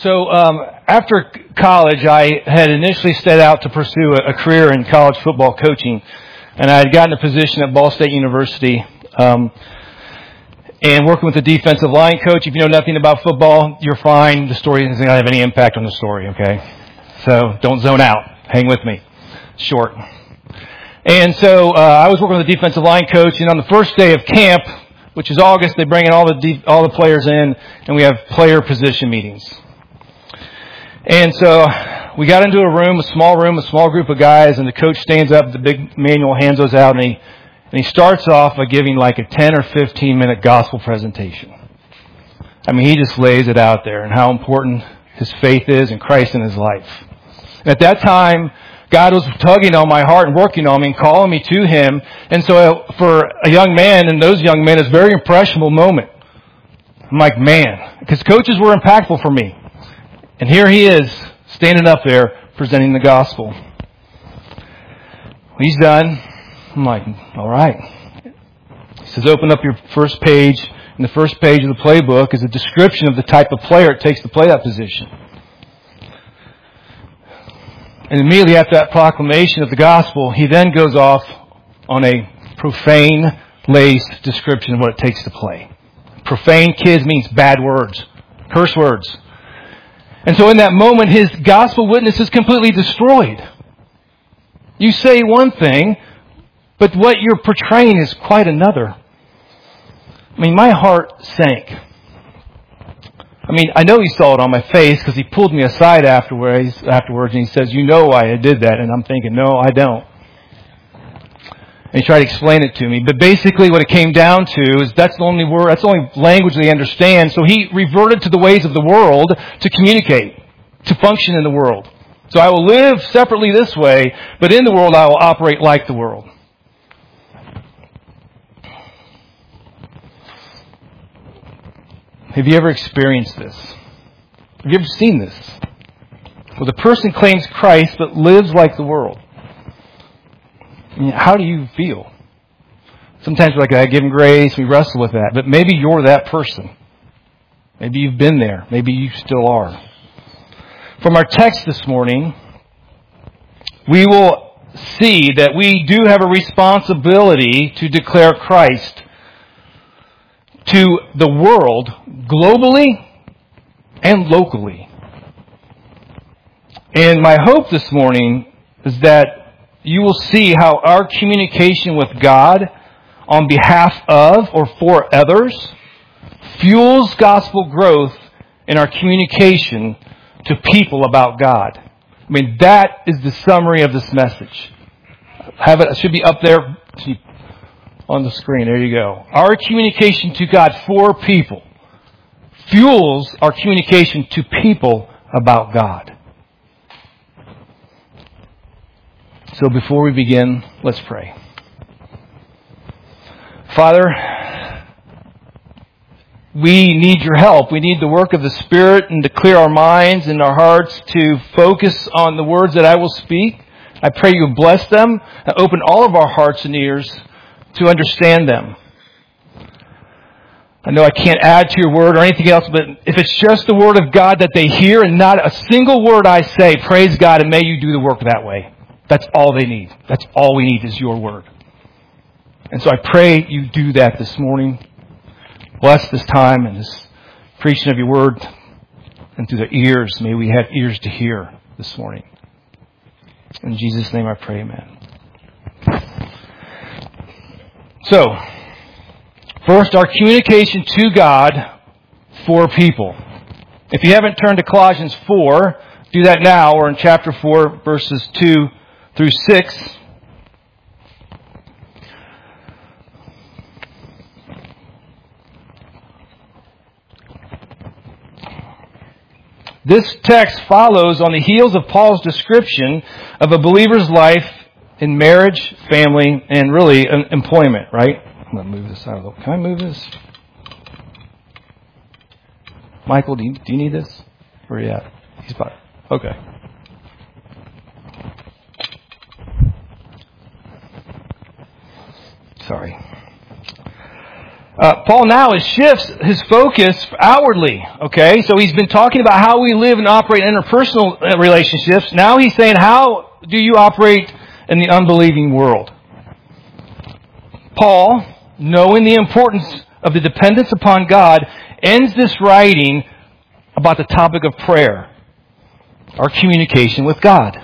So after college, I had initially set out to pursue a career in college football coaching, and I had gotten a position at Ball State University and working with the defensive line coach. If you know nothing about football, you're fine. The story isn't going to have any impact on the story, okay? So don't zone out. Hang with me. Short. And so I was working with the defensive line coach, and on the first day of camp, which is August, they bring in all the players in, and we have player position meetings. And so we got into a small group of guys, and the coach stands up, the big manual, hands those out, and he starts off by giving like a 10 or 15 minute gospel presentation. I mean, he just lays it out there and how important his faith is and Christ in his life. And at that time, God was tugging on my heart and working on me and calling me to Him. And so for a young man and those young men, it's a very impressionable moment. I'm like, man, because coaches were impactful for me. And here he is, standing up there, presenting the gospel. He's done. I'm like, all right. He says, open up your first page. And the first page of the playbook is a description of the type of player it takes to play that position. And immediately after that proclamation of the gospel, he then goes off on a profane-laced description of what it takes to play. Profane, kids, means bad words, curse words. And so in that moment, his gospel witness is completely destroyed. You say one thing, but what you're portraying is quite another. I mean, my heart sank. I mean, I know he saw it on my face because he pulled me aside afterwards and he says, you know why I did that. And I'm thinking, no, I don't. And he tried to explain it to me. But basically what it came down to is that's the only language they understand. So he reverted to the ways of the world to communicate, to function in the world. So I will live separately this way, but in the world I will operate like the world. Have you ever experienced this? Have you ever seen this? Well, the person claims Christ but lives like the world. I mean, how do you feel? Sometimes we're like, I give him grace, we wrestle with that. But maybe you're that person. Maybe you've been there. Maybe you still are. From our text this morning, we will see that we do have a responsibility to declare Christ to the world, globally and locally. And my hope this morning is that you will see how our communication with God on behalf of or for others fuels gospel growth in our communication to people about God. I mean, that is the summary of this message. It should be up there on the screen. There you go. Our communication to God for people fuels our communication to people about God. So before we begin, let's pray. Father, we need your help. We need the work of the Spirit and to clear our minds and our hearts to focus on the words that I will speak. I pray you bless them and open all of our hearts and ears to understand them. I know I can't add to your word or anything else, but if it's just the word of God that they hear and not a single word I say, praise God and may you do the work that way. That's all they need. That's all we need is your word. And so I pray you do that this morning. Bless this time and this preaching of your word and through the ears. May we have ears to hear this morning. In Jesus' name I pray, amen. So, first, our communication to God for people. If you haven't turned to Colossians 4, do that now. We're in chapter 4, verses 2 through 6. This text follows on the heels of Paul's description of a believer's life in marriage, family, and really employment, right? I'm going to move this out of the way. Can I move this? Michael, do you need this? Where are you at? He's about... Okay. Sorry. Paul now shifts his focus outwardly, okay? So he's been talking about how we live and operate in interpersonal relationships. Now he's saying, how do you operate in the unbelieving world? Paul, knowing the importance of the dependence upon God, ends this writing about the topic of prayer, our communication with God.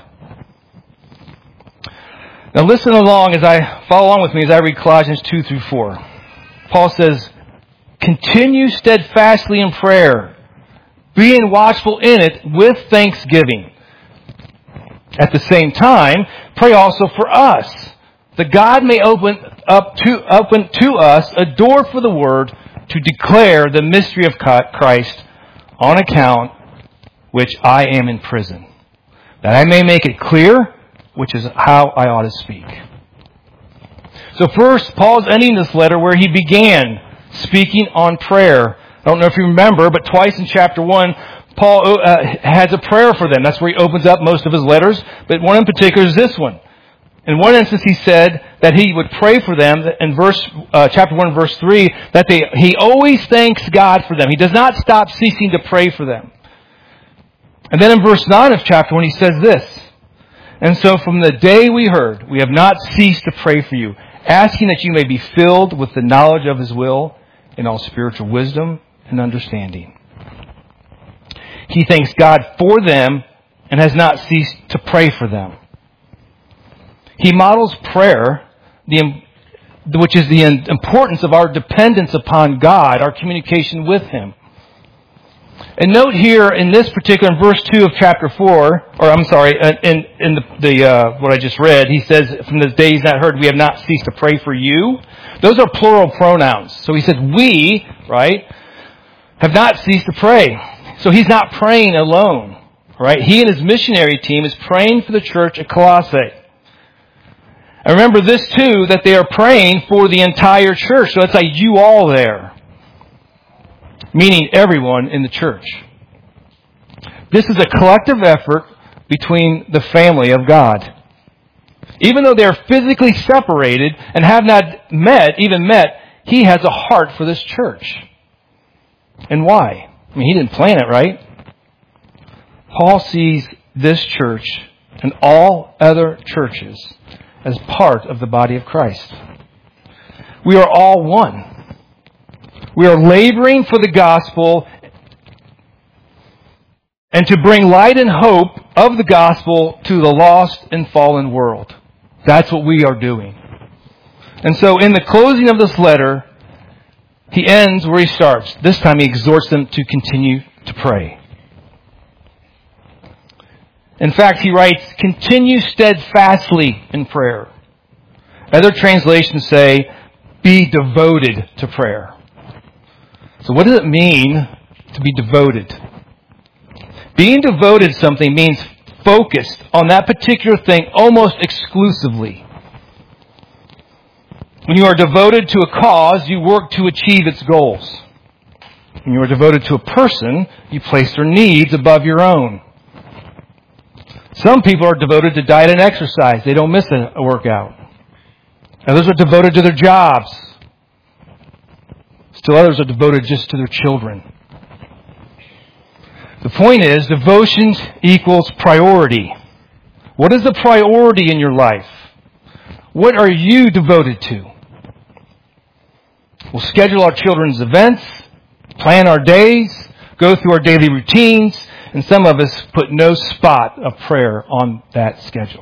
Now listen along follow along with me as I read Colossians 2 through 4. Paul says, continue steadfastly in prayer, being watchful in it with thanksgiving. At the same time, pray also for us, that God may open to us a door for the word to declare the mystery of Christ, on account which I am in prison, that I may make it clear which is how I ought to speak. So first, Paul's ending this letter where he began speaking on prayer. I don't know if you remember, but twice in chapter 1, Paul has a prayer for them. That's where he opens up most of his letters. But one in particular is this one. In one instance, he said that he would pray for them. In chapter 1, verse 3, that he always thanks God for them. He does not stop ceasing to pray for them. And then in verse 9 of chapter 1, he says this, and so from the day we heard, we have not ceased to pray for you, asking that you may be filled with the knowledge of His will in all spiritual wisdom and understanding. He thanks God for them and has not ceased to pray for them. He models prayer, which is the importance of our dependence upon God, our communication with Him. And note here in this particular, in verse 2 of chapter 4, what I just read, he says, from the days not heard, we have not ceased to pray for you. Those are plural pronouns. So he says, we, right, have not ceased to pray. So he's not praying alone, right? He and his missionary team is praying for the church at Colossae. And remember this too, that they are praying for the entire church. So it's like you all there. Meaning everyone in the church. This is a collective effort between the family of God. Even though they are physically separated and have not met, He has a heart for this church. And why? I mean, He didn't plan it, right? Paul sees this church and all other churches as part of the body of Christ. We are all one. We are laboring for the gospel and to bring light and hope of the gospel to the lost and fallen world. That's what we are doing. And so in the closing of this letter, he ends where he starts. This time he exhorts them to continue to pray. In fact, he writes, continue steadfastly in prayer. Other translations say, be devoted to prayer. So what does it mean to be devoted? Being devoted to something means focused on that particular thing almost exclusively. When you are devoted to a cause, you work to achieve its goals. When you are devoted to a person, you place their needs above your own. Some people are devoted to diet and exercise. They don't miss a workout. Others are devoted to their jobs. Still others are devoted just to their children. The point is, devotion equals priority. What is the priority in your life? What are you devoted to? We'll schedule our children's events, plan our days, go through our daily routines, and some of us put no spot of prayer on that schedule.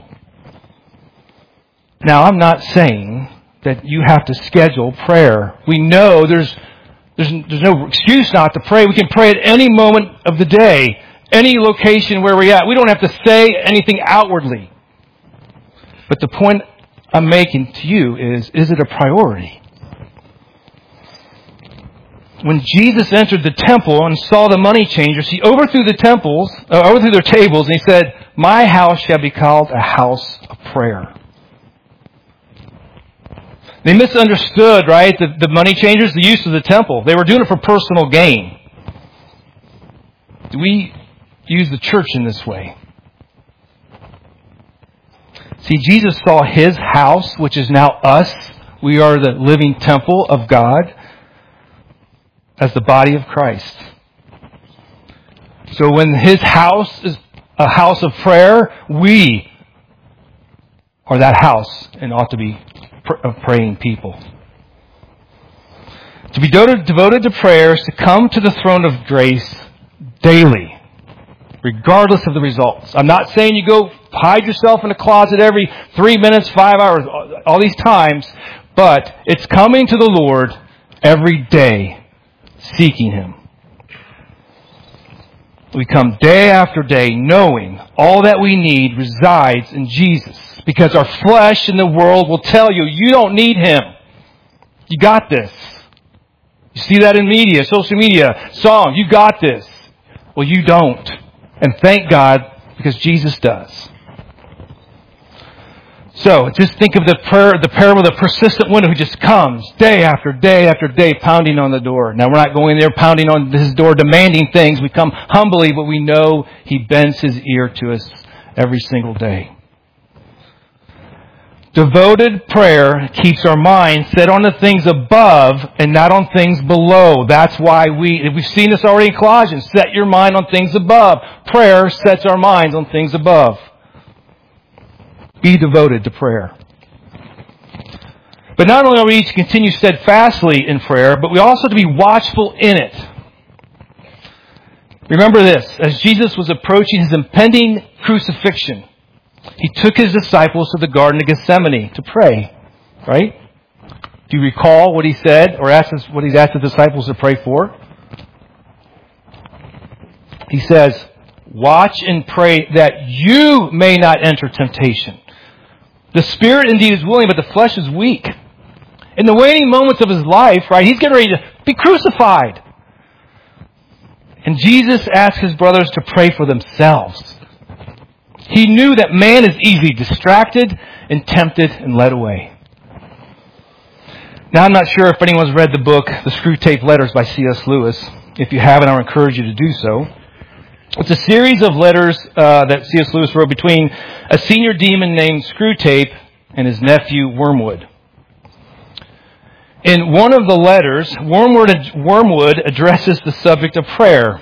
Now, I'm not saying that you have to schedule prayer. We know there's no excuse not to pray. We can pray at any moment of the day, any location where we're at. We don't have to say anything outwardly. But the point I'm making to you is it a priority? When Jesus entered the temple and saw the money changers, he overthrew their tables, and he said, "My house shall be called a house of prayer." They misunderstood, right, the money changers, the use of the temple. They were doing it for personal gain. Do we use the church in this way? See, Jesus saw His house, which is now us. We are the living temple of God. as the body of Christ. So when His house is a house of prayer, we are that house and ought to be praying people. To be devoted to prayer is to come to the throne of grace daily, regardless of the results. I'm not saying you go hide yourself in a closet every 3 minutes, 5 hours, all these times, but it's coming to the Lord every day, seeking Him. We come day after day knowing all that we need resides in Jesus, because our flesh in the world will tell you, you don't need Him. You got this. You see that in media, social media, songs, you got this. Well, you don't. And thank God, because Jesus does. So, just think of the parable of the persistent widow who just comes day after day after day pounding on the door. Now, we're not going there pounding on His door demanding things. We come humbly, but we know He bends His ear to us every single day. Devoted prayer keeps our mind set on the things above and not on things below. That's why we've seen this already in Colossians. Set your mind on things above. Prayer sets our minds on things above. Be devoted to prayer. But not only are we to continue steadfastly in prayer, but we also have to be watchful in it. Remember this, as Jesus was approaching His impending crucifixion, He took His disciples to the Garden of Gethsemane to pray, right? Do you recall what He said or what He's asked the disciples to pray for? He says, watch and pray that you may not enter temptation. The spirit indeed is willing, but the flesh is weak. In the waning moments of His life, right, He's getting ready to be crucified. And Jesus asked His brothers to pray for themselves. He knew that man is easily distracted and tempted and led away. Now, I'm not sure if anyone's read the book, The Screwtape Letters by C.S. Lewis. If you haven't, I would encourage you to do so. It's a series of letters that C.S. Lewis wrote between a senior demon named Screwtape and his nephew Wormwood. In one of the letters, Wormwood addresses the subject of prayer.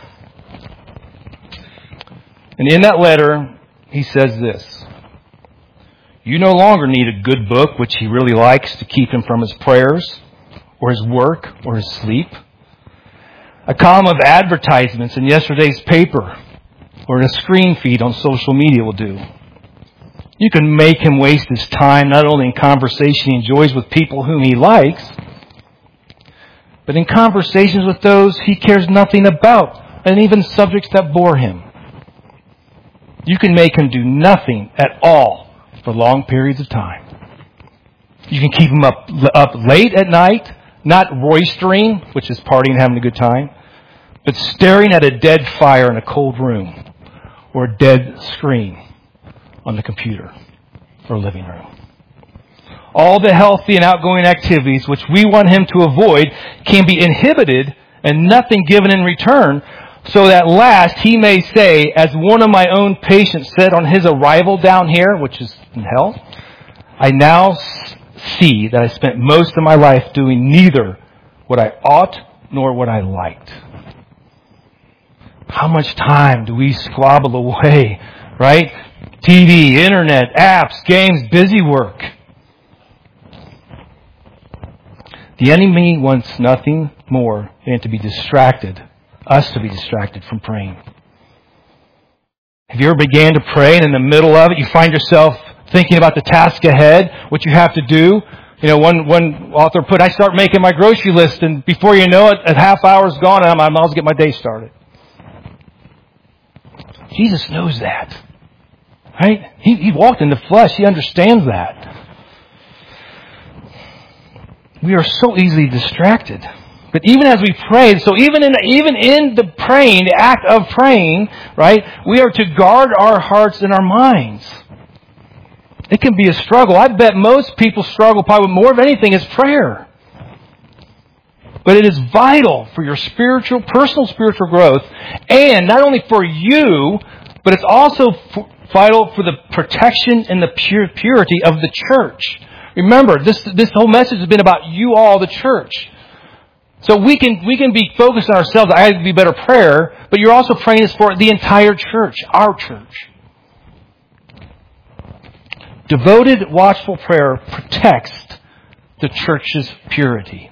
And in that letter, he says this: you no longer need a good book which he really likes to keep him from his prayers, or his work, or his sleep. A column of advertisements in yesterday's paper, or a screen feed on social media will do. You can make him waste his time not only in conversation he enjoys with people whom he likes, but in conversations with those he cares nothing about, and even subjects that bore him. You can make him do nothing at all for long periods of time. You can keep him up late at night, not roistering, which is partying and having a good time, but staring at a dead fire in a cold room, or a dead screen on the computer or living room. All the healthy and outgoing activities which we want him to avoid can be inhibited and nothing given in return, so that last he may say, as one of my own patients said on his arrival down here, which is in hell, I now see that I spent most of my life doing neither what I ought nor what I liked. How much time do we squabble away, right? TV, internet, apps, games, busy work. The enemy wants nothing more than to be distracted, us to be distracted from praying. Have you ever began to pray and in the middle of it you find yourself thinking about the task ahead, what you have to do? You know, one author put, I start making my grocery list and before you know it, a half hour's gone and I might as well get my day started. Jesus knows that. Right? He walked in the flesh. He understands that. We are so easily distracted. But even as we pray, so even in the praying, the act of praying, right, we are to guard our hearts and our minds. It can be a struggle. I bet most people struggle probably more of anything is prayer. But it is vital for your personal spiritual growth, and not only for you, but it's also vital for the protection and the purity of the church. Remember, this whole message has been about you all, the church. So we can be focused on ourselves. I have to be better prayer, but you're also praying this for the entire church, our church. Devoted, watchful prayer protects the church's purity.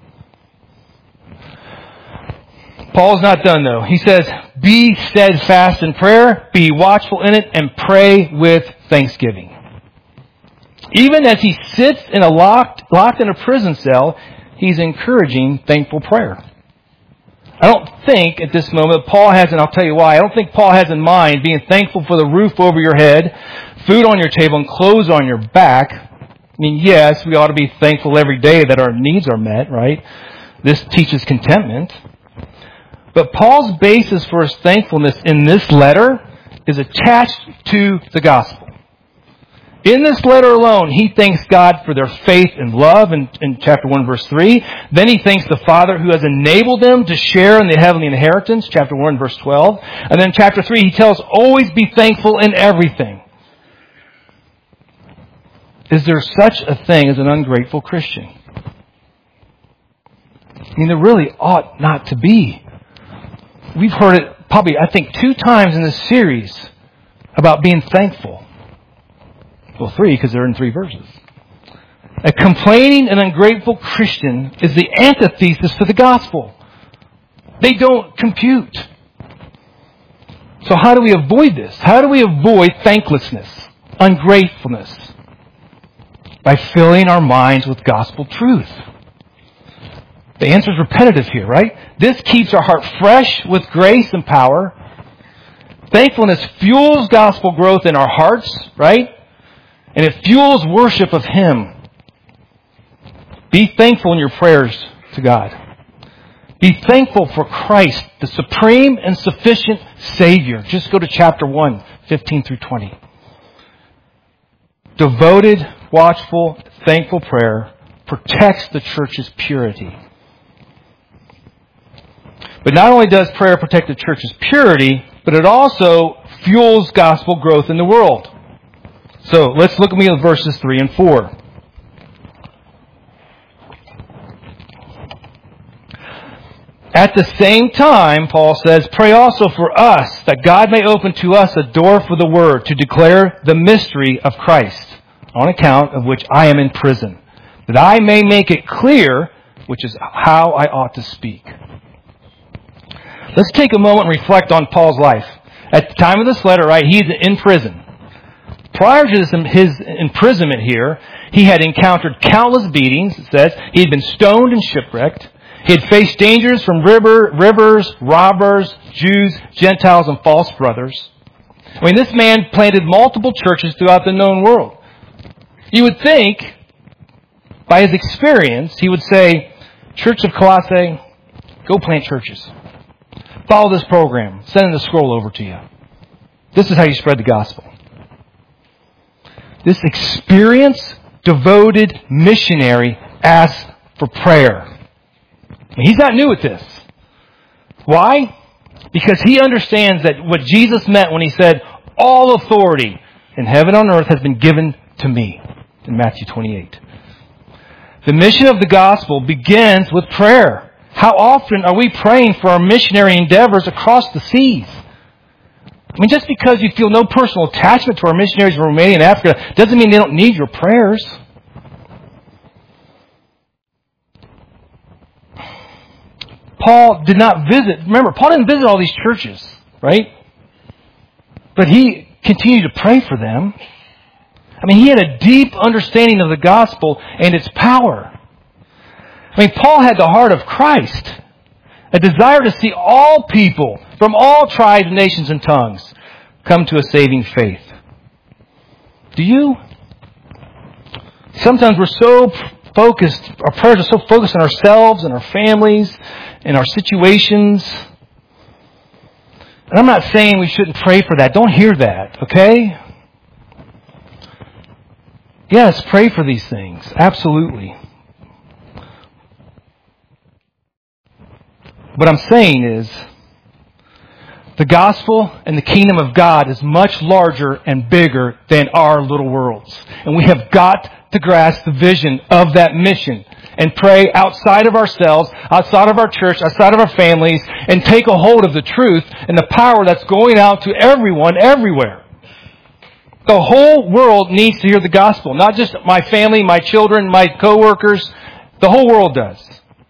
Paul's not done though. He says, be steadfast in prayer, be watchful in it, and pray with thanksgiving. Even as he sits in locked in a prison cell, he's encouraging thankful prayer. I don't think at this moment Paul has, and I'll tell you why, I don't think Paul has in mind being thankful for the roof over your head, food on your table, and clothes on your back. I mean, yes, we ought to be thankful every day that our needs are met, right? This teaches contentment. But Paul's basis for his thankfulness in this letter is attached to the gospel. In this letter alone, he thanks God for their faith and love in chapter 1, verse 3. Then he thanks the Father who has enabled them to share in the heavenly inheritance, chapter 1, verse 12. And then chapter 3, he tells, always be thankful in everything. Is there such a thing as an ungrateful Christian? I mean, there really ought not to be. We've heard it probably, I think, 2 times in this series about being thankful. Well, 3, because they're in 3 verses. A complaining and ungrateful Christian is the antithesis to the gospel. They don't compute. So how do we avoid this? How do we avoid thanklessness, ungratefulness? By filling our minds with gospel truth. The answer is repetitive here, right? This keeps our heart fresh with grace and power. Thankfulness fuels gospel growth in our hearts, right? And it fuels worship of Him. Be thankful in your prayers to God. Be thankful for Christ, the supreme and sufficient Savior. Just go to chapter 1, 15 through 20. Devoted, watchful, thankful prayer protects the church's purity. But not only does prayer protect the church's purity, but it also fuels gospel growth in the world. So let's look at verses 3 and 4. At the same time, Paul says, pray also for us, that God may open to us a door for the word to declare the mystery of Christ, on account of which I am in prison, that I may make it clear, which is how I ought to speak. Let's take a moment and reflect on Paul's life. At the time of this letter, right, he's in prison. Prior to his imprisonment here, he had encountered countless beatings, it says. He had been stoned and shipwrecked. He had faced dangers from rivers, robbers, Jews, Gentiles, and false brothers. I mean, this man planted multiple churches throughout the known world. You would think, by his experience, he would say, Church of Colossae, go plant churches. Follow this program. Send the scroll over to you. This is how you spread the gospel. This experienced, devoted missionary asks for prayer. He's not new at this. Why? Because he understands that what Jesus meant when he said, all authority in heaven and on earth has been given to me, in Matthew 28. The mission of the gospel begins with prayer. How often are we praying for our missionary endeavors across the seas? I mean, just because you feel no personal attachment to our missionaries in Romania and Africa doesn't mean they don't need your prayers. Paul did not visit. Remember, Paul didn't visit all these churches, right? But he continued to pray for them. I mean, he had a deep understanding of the gospel and its power. I mean, Paul had the heart of Christ, a desire to see all people from all tribes, nations, and tongues come to a saving faith. Do you? Sometimes we're so focused, our prayers are so focused on ourselves and our families and our situations. And I'm not saying we shouldn't pray for that. Don't hear that, okay? Yes, pray for these things. Absolutely. What I'm saying is, the gospel and the kingdom of God is much larger and bigger than our little worlds. And we have got to grasp the vision of that mission and pray outside of ourselves, outside of our church, outside of our families, and take a hold of the truth and the power that's going out to everyone, everywhere. The whole world needs to hear the gospel. Not just my family, my children, my coworkers. The whole world does.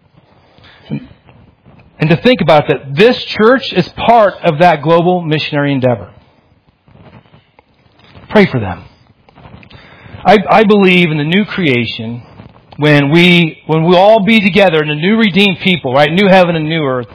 And to think about that, this church is part of that global missionary endeavor. Pray for them. I believe in the new creation, when we all be together in a new redeemed people, right? New heaven and new earth.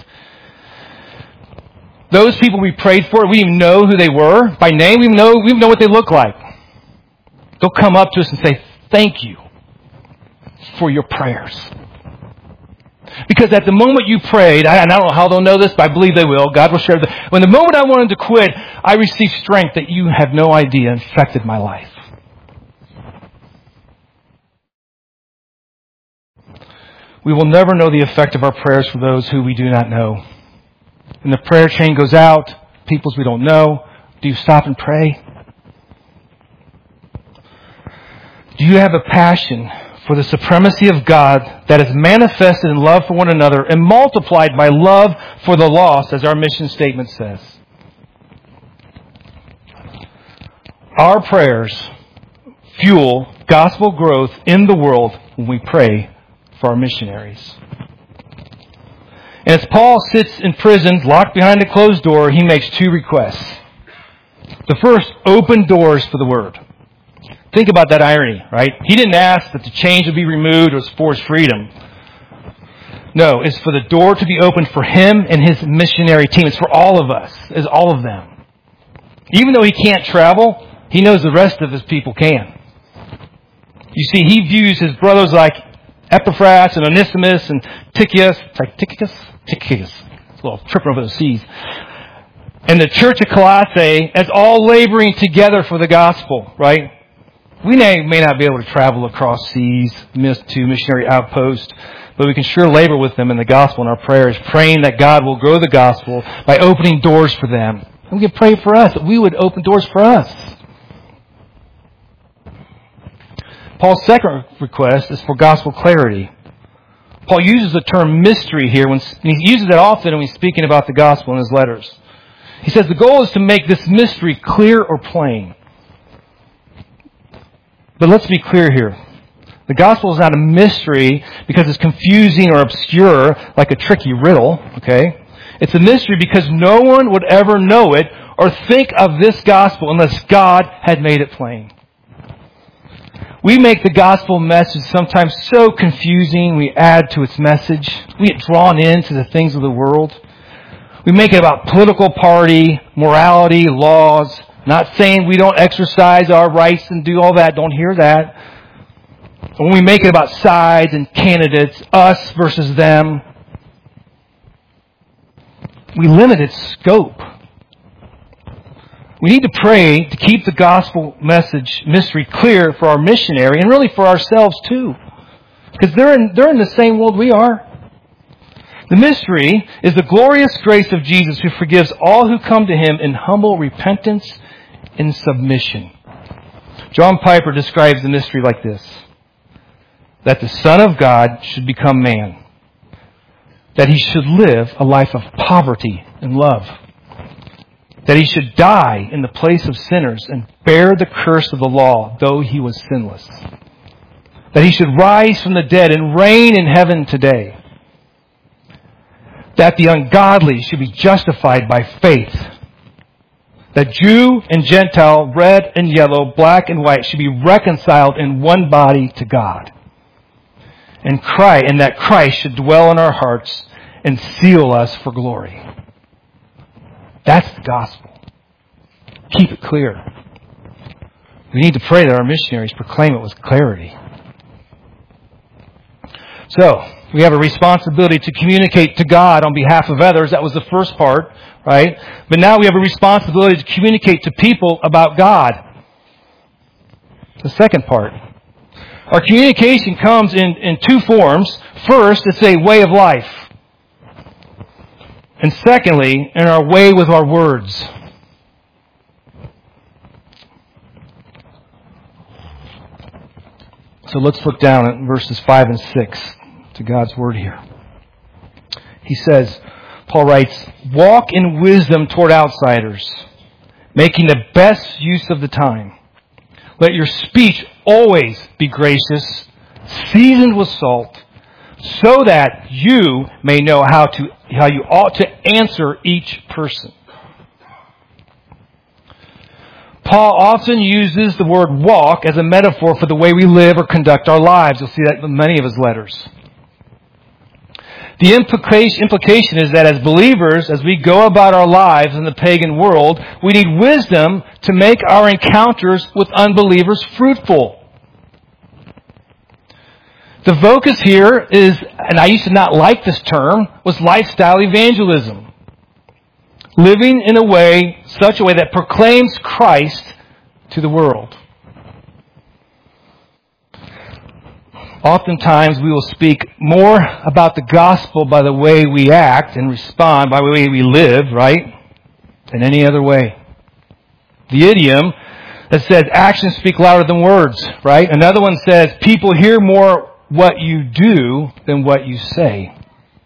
Those people we prayed for, we even know who they were by name. We even know what they look like. They'll come up to us and say, thank you for your prayers. Because at the moment you prayed, and I don't know how they'll know this, but I believe they will. God will share that. When the moment I wanted to quit, I received strength that you have no idea infected my life. We will never know the effect of our prayers for those who we do not know. And the prayer chain goes out, peoples we don't know. Do you stop and pray? Do you have a passion for the supremacy of God that is manifested in love for one another and multiplied by love for the lost, as our mission statement says? Our prayers fuel gospel growth in the world when we pray for our missionaries. And as Paul sits in prison, locked behind a closed door, he makes two requests. The first, open doors for the word. Think about that irony, right? He didn't ask that the chains would be removed or for his freedom. No, it's for the door to be opened for him and his missionary team. It's for all of us. It's all of them. Even though he can't travel, he knows the rest of his people can. You see, he views his brothers like Epaphras and Onesimus and Tychicus. It's a little tripping over the C's. And the church of Colossae as all laboring together for the gospel, right? We may not be able to travel across seas to missionary outposts, but we can sure labor with them in the gospel in our prayers, praying that God will grow the gospel by opening doors for them. And we can pray for us, that we would open doors for us. Paul's second request is for gospel clarity. Paul uses the term mystery here, and he uses it often when he's speaking about the gospel in his letters. He says the goal is to make this mystery clear or plain. But let's be clear here. The gospel is not a mystery because it's confusing or obscure like a tricky riddle, okay? It's a mystery because no one would ever know it or think of this gospel unless God had made it plain. We make the gospel message sometimes so confusing, we add to its message. We get drawn into the things of the world. We make it about political party, morality, laws. Not saying we don't exercise our rights and do all that. Don't hear that. When we make it about sides and candidates, us versus them, we limit its scope. We need to pray to keep the gospel message mystery clear for our missionary and really for ourselves too. Because they're in the same world we are. The mystery is the glorious grace of Jesus who forgives all who come to Him in humble repentance and submission. John Piper describes the mystery like this: that the Son of God should become man, that He should live a life of poverty and love, that He should die in the place of sinners and bear the curse of the law, though He was sinless, that He should rise from the dead and reign in heaven today, that the ungodly should be justified by faith, that Jew and Gentile, red and yellow, black and white should be reconciled in one body to God, and that Christ should dwell in our hearts and seal us for glory. That's the gospel. Keep it clear. We need to pray that our missionaries proclaim it with clarity. So, we have a responsibility to communicate to God on behalf of others. That was the first part, right? But now we have a responsibility to communicate to people about God. The second part. Our communication comes in two forms. First, it's a way of life. And secondly, in our way with our words. So let's look down at verses 5 and 6. to God's Word here. He says, Paul writes, walk in wisdom toward outsiders, making the best use of the time. Let your speech always be gracious, seasoned with salt, so that you may know how you ought to answer each person. Paul often uses the word walk as a metaphor for the way we live or conduct our lives. You'll see that in many of his letters. The implication is that as believers, as we go about our lives in the pagan world, we need wisdom to make our encounters with unbelievers fruitful. The focus here is, and I used to not like this term, was lifestyle evangelism. Living in such a way that proclaims Christ to the world. Oftentimes we will speak more about the gospel by the way we act and respond, by the way we live, right? Than any other way. The idiom that says actions speak louder than words, right? Another one says people hear more what you do than what you say.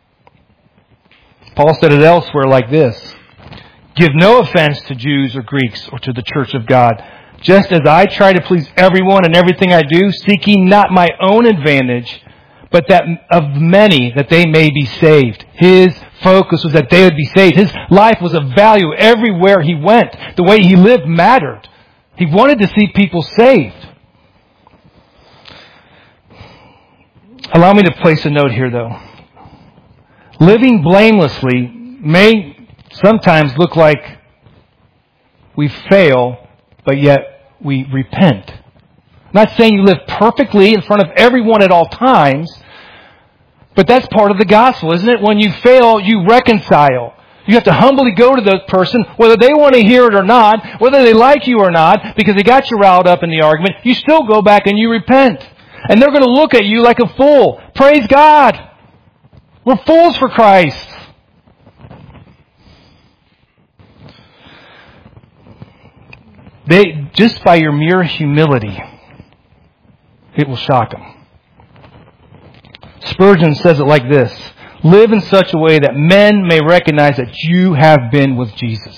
Paul said it elsewhere like this. Give no offense to Jews or Greeks or to the church of God, just as I try to please everyone in everything I do, seeking not my own advantage, but that of many, that they may be saved. His focus was that they would be saved. His life was of value everywhere he went. The way he lived mattered. He wanted to see people saved. Allow me to place a note here, though. Living blamelessly may sometimes look like we fail, but yet we repent. I'm not saying you live perfectly in front of everyone at all times, but that's part of the gospel, isn't it? When you fail, you reconcile. You have to humbly go to the person, whether they want to hear it or not, whether they like you or not, because they got you riled up in the argument. You still go back and you repent. And they're going to look at you like a fool. Praise God. We're fools for Christ. Just by your mere humility, it will shock them. Spurgeon says it like this. Live in such a way that men may recognize that you have been with Jesus.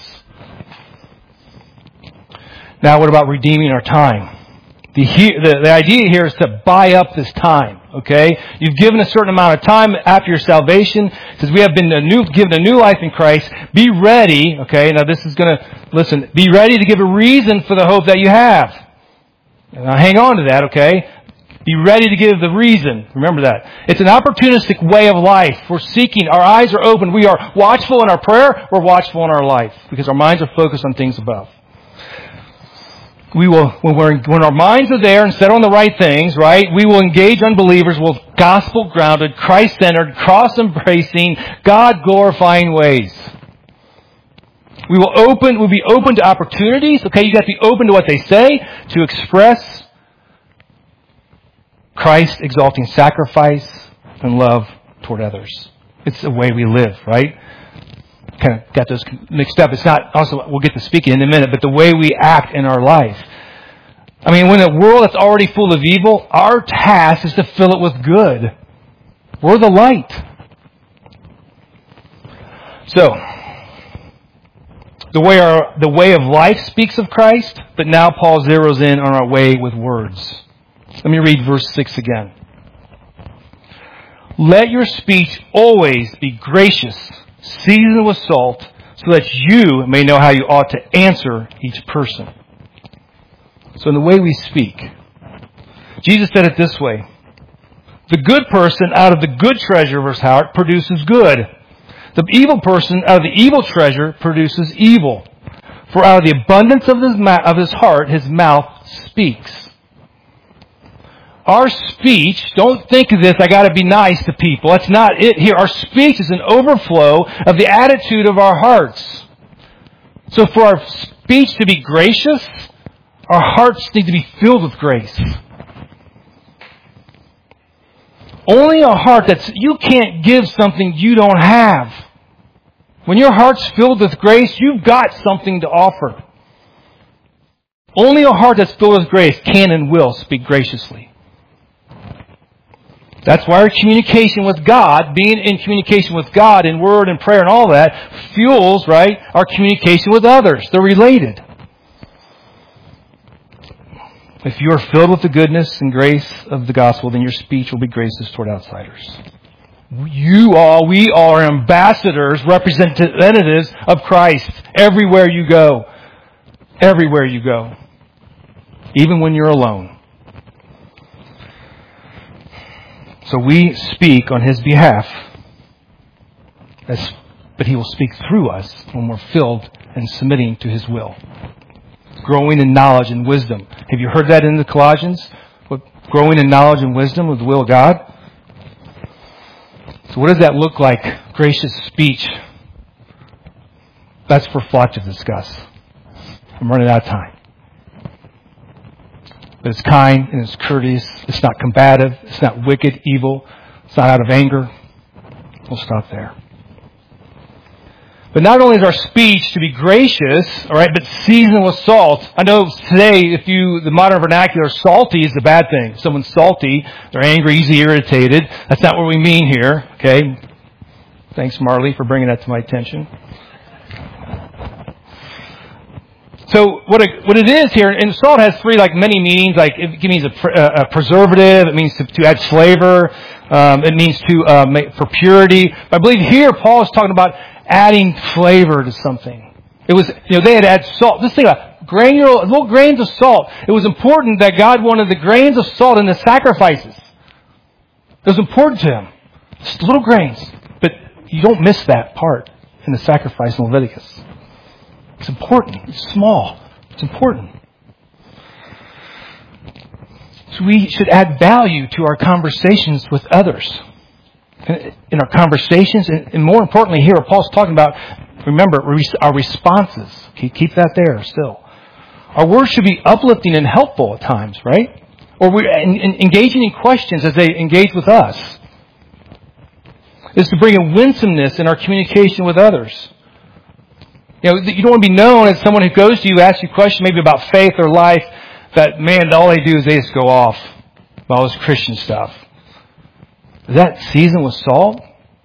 Now, what about redeeming our time? The idea here is to buy up this time, okay? You've given a certain amount of time after your salvation, because we have been given a new life in Christ. Be ready, okay? Now this is be ready to give a reason for the hope that you have. Now hang on to that, okay? Be ready to give the reason. Remember that. It's an opportunistic way of life. We're seeking. Our eyes are open. We are watchful in our prayer. We're watchful in our life, because our minds are focused on things above. We will, when our minds are there and set on the right things, right, we will engage unbelievers with gospel-grounded, Christ-centered, cross-embracing, God-glorifying ways. We'll be open to opportunities. Okay, you got to be open to what they say, to express Christ-exalting sacrifice and love toward others. It's the way we live, right? Kind of got those mixed up. It's not, also, we'll get to speaking in a minute, but the way we act in our life. I mean, when a world that's already full of evil, our task is to fill it with good. We're the light. So, the way of life speaks of Christ, but now Paul zeroes in on our way with words. Let me read verse 6 again. Let your speech always be gracious, seasoned with salt, so that you may know how you ought to answer each person. So in the way we speak, Jesus said it this way. The good person out of the good treasure of his heart produces good. The evil person out of the evil treasure produces evil. For out of the abundance of his heart, his mouth speaks. Our speech, don't think of this, I got to be nice to people. That's not it here. Our speech is an overflow of the attitude of our hearts. So for our speech to be gracious, our hearts need to be filled with grace. Only a heart you can't give something you don't have. When your heart's filled with grace, you've got something to offer. Only a heart that's filled with grace can and will speak graciously. That's why our communication with God, being in communication with God in word and prayer and all that, fuels, right, our communication with others. They're related. If you are filled with the goodness and grace of the gospel, then your speech will be gracious toward outsiders. We all are ambassadors, representatives of Christ everywhere you go. Everywhere you go. Even when you're alone. So we speak on His behalf. But He will speak through us when we're filled and submitting to His will. Growing in knowledge and wisdom. Have you heard that in the Colossians? Growing in knowledge and wisdom with the will of God? So what does that look like? Gracious speech. That's for Flock to discuss. I'm running out of time. But it's kind and it's courteous. It's not combative. It's not wicked, evil. It's not out of anger. We'll stop there. But not only is our speech to be gracious, all right, but seasoned with salt. I know today, the modern vernacular, salty is a bad thing. If someone's salty, they're angry, easily irritated. That's not what we mean here, okay? Thanks, Marley, for bringing that to my attention. So what it is here, and salt has many meanings. Like it means a preservative. It means to add flavor. It means for purity. But I believe here Paul is talking about adding flavor to something. It was, they had added salt. Just think about little grains of salt. It was important that God wanted the grains of salt in the sacrifices. It was important to Him. Just little grains. But you don't miss that part in the sacrifice in Leviticus. It's important. It's small. It's important. So we should add value to our conversations with others. In our conversations, and more importantly here, Paul's talking about, remember, our responses. Keep that there still. Our words should be uplifting and helpful at times, right? Or we're engaging in questions as they engage with us. It's to bring a winsomeness in our communication with others. You don't want to be known as someone who goes to you, asks you questions maybe about faith or life, that, man, all they do is they just go off about all this Christian stuff. Is that seasoned with salt?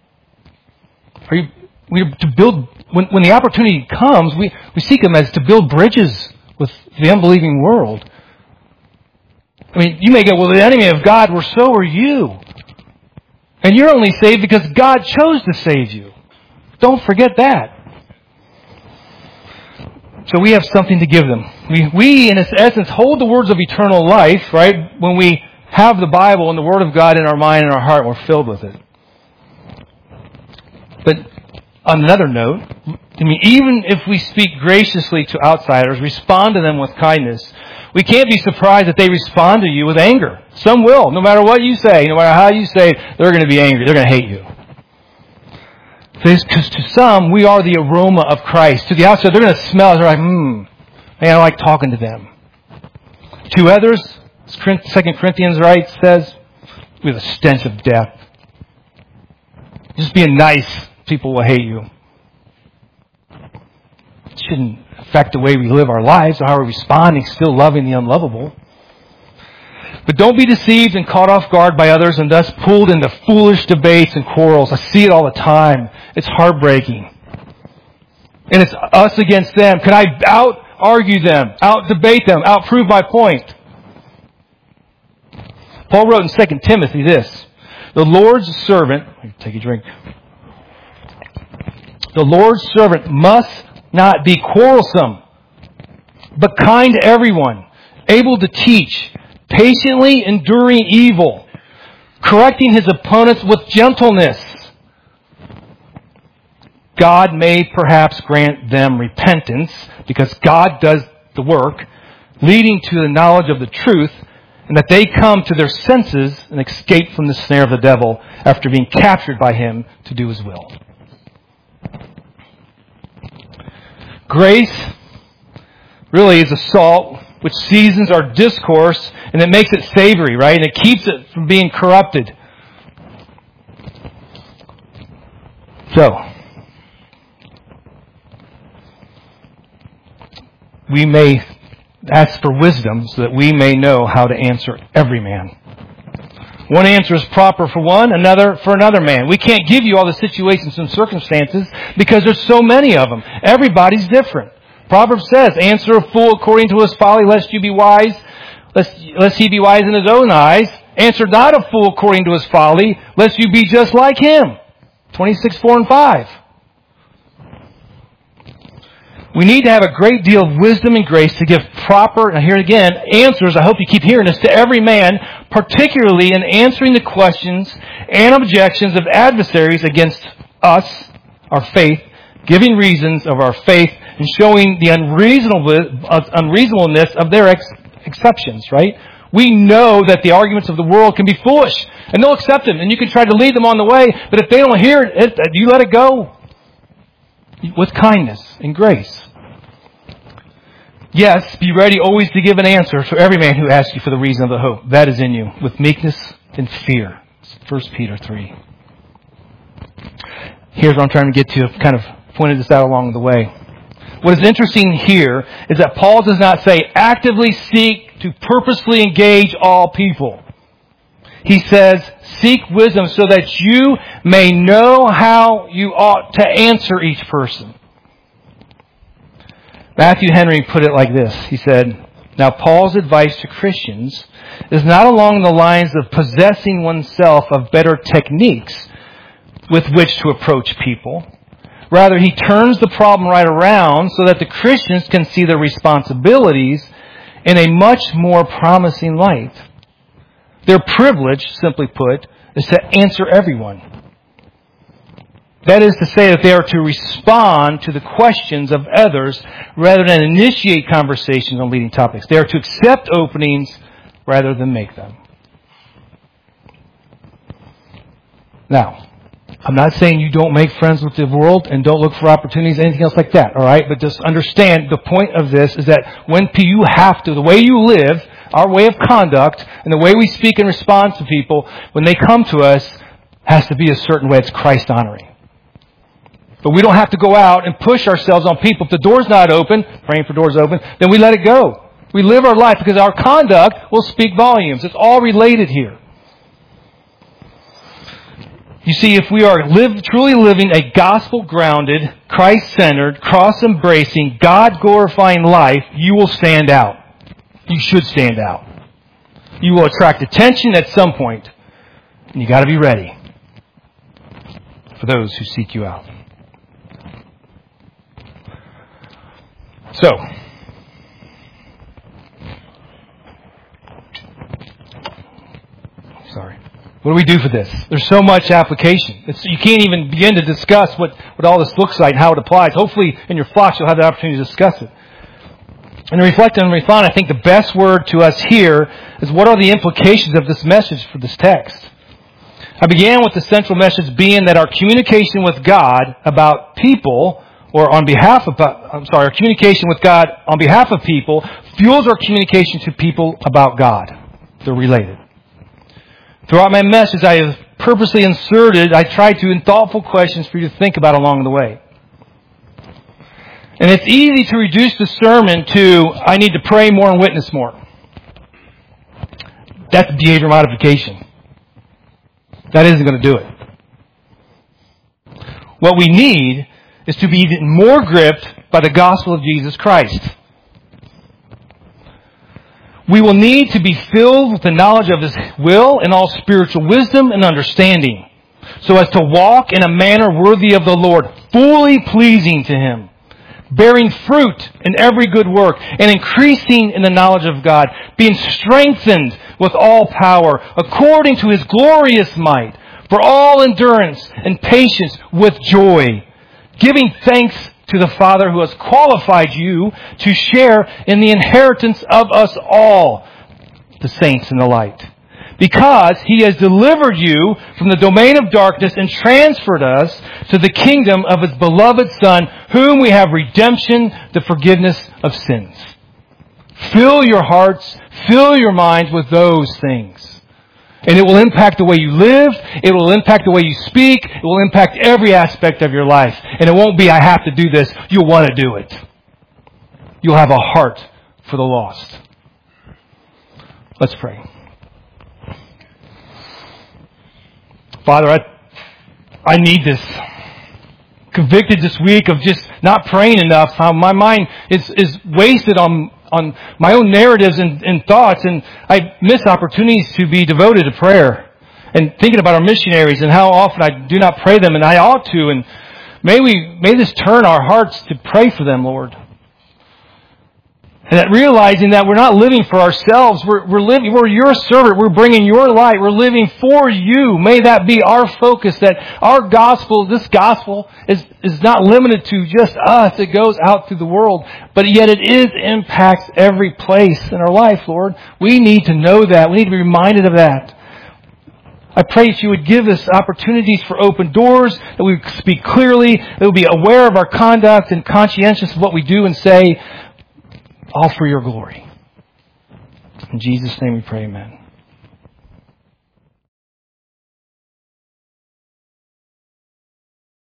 We to build, when the opportunity comes, we seek them as to build bridges with the unbelieving world. I mean, you may go, well, the enemy of God, well, so are you. And you're only saved because God chose to save you. Don't forget that. So we have something to give them. We, in its essence, hold the words of eternal life, right? When we have the Bible and the Word of God in our mind and our heart, we're filled with it. But on another note, even if we speak graciously to outsiders, respond to them with kindness, we can't be surprised that they respond to you with anger. Some will. No matter what you say, no matter how you say it, they're going to be angry. They're going to hate you. Because to some, we are the aroma of Christ. To the outside, they're going to smell it. They're like, man, I like talking to them. To others, 2 Corinthians says, we have a stench of death. Just being nice, people will hate you. It shouldn't affect the way we live our lives or how we're responding, still loving the unlovable. But don't be deceived and caught off guard by others and thus pulled into foolish debates and quarrels. I see it all the time. It's heartbreaking. And it's us against them. Can I out-argue them, out-debate them, out-prove my point? Paul wrote in 2 Timothy this, the Lord's servant, take a drink. The Lord's servant must not be quarrelsome, but kind to everyone, able to teach, patiently enduring evil, correcting his opponents with gentleness. God may perhaps grant them repentance because God does the work, leading to the knowledge of the truth, and that they come to their senses and escape from the snare of the devil after being captured by him to do his will. Grace really is a salt which seasons our discourse and it makes it savory, right? And it keeps it from being corrupted. So, we may ask for wisdom so that we may know how to answer every man. One answer is proper for one, another for another man. We can't give you all the situations and circumstances because there's so many of them. Everybody's different. Proverbs says, answer a fool according to his folly, lest you be wise, lest he be wise in his own eyes. Answer not a fool according to his folly, lest you be just like him. 26:4-5. We need to have a great deal of wisdom and grace to give proper, and here again, answers, I hope you keep hearing this, to every man, particularly in answering the questions and objections of adversaries against us, our faith, giving reasons of our faith, and showing the unreasonableness of their exceptions, right? We know that the arguments of the world can be foolish, and they'll accept them, and you can try to lead them on the way, but if they don't hear it, you let it go with kindness and grace. Yes, be ready always to give an answer to every man who asks you for the reason of the hope that is in you, with meekness and fear. 1 Peter 3. Here's what I'm trying to get to. I've kind of pointed this out along the way. What is interesting here is that Paul does not say actively seek to purposely engage all people. He says, seek wisdom so that you may know how you ought to answer each person. Matthew Henry put it like this. He said, now Paul's advice to Christians is not along the lines of possessing oneself of better techniques with which to approach people. Rather, he turns the problem right around so that the Christians can see their responsibilities in a much more promising light. Their privilege, simply put, is to answer everyone. That is to say that they are to respond to the questions of others rather than initiate conversations on leading topics. They are to accept openings rather than make them. Now, I'm not saying you don't make friends with the world and don't look for opportunities, anything else like that, all right? But just understand the point of this is that when you have to, the way you live, our way of conduct, and the way we speak and respond to people, when they come to us, has to be a certain way. It's Christ-honoring. But we don't have to go out and push ourselves on people. If the door's not open, praying for doors open, then we let it go. We live our life because our conduct will speak volumes. It's all related here. You see, if we are truly living a gospel-grounded, Christ-centered, cross-embracing, God-glorifying life, you will stand out. You should stand out. You will attract attention at some point, and you got to be ready for those who seek you out. So, what do we do for this? There's so much application. You can't even begin to discuss what all this looks like and how it applies. Hopefully, in your flocks, you'll have the opportunity to discuss it. And to reflect and refine, I think the best word to us here is what are the implications of this message for this text. I began with the central message being that our communication with God about people, or on behalf of, our communication with God on behalf of people fuels our communication to people about God. They're related. Throughout my message, I have purposely I tried to in thoughtful questions for you to think about along the way. And it's easy to reduce the sermon to, I need to pray more and witness more. That's behavior modification. That isn't going to do it. What we need is to be even more gripped by the gospel of Jesus Christ. We will need to be filled with the knowledge of His will and all spiritual wisdom and understanding, so as to walk in a manner worthy of the Lord, fully pleasing to Him, bearing fruit in every good work, and increasing in the knowledge of God, being strengthened with all power, according to His glorious might, for all endurance and patience with joy, giving thanks to the Father who has qualified you to share in the inheritance of us all, the saints in the light. Because He has delivered you from the domain of darkness and transferred us to the kingdom of His beloved Son, whom we have redemption, the forgiveness of sins. Fill your hearts, fill your minds with those things. And it will impact the way you live. It will impact the way you speak. It will impact every aspect of your life. And it won't be, I have to do this. You'll want to do it. You'll have a heart for the lost. Let's pray. Father, I need this. Convicted this week of just not praying enough. How my mind is wasted on my own narratives and thoughts, and I miss opportunities to be devoted to prayer and thinking about our missionaries and how often I do not pray them, and I ought to. And may this turn our hearts to pray for them, Lord. And that realizing that we're not living for ourselves, we're your servant, we're bringing your light, we're living for you. May that be our focus, that our gospel, this gospel, is not limited to just us, it goes out through the world, but yet it impacts every place in our life, Lord. We need to know that, we need to be reminded of that. I pray that you would give us opportunities for open doors, that we would speak clearly, that we would be aware of our conduct and conscientious of what we do and say, all for your glory. In Jesus' name we pray, amen.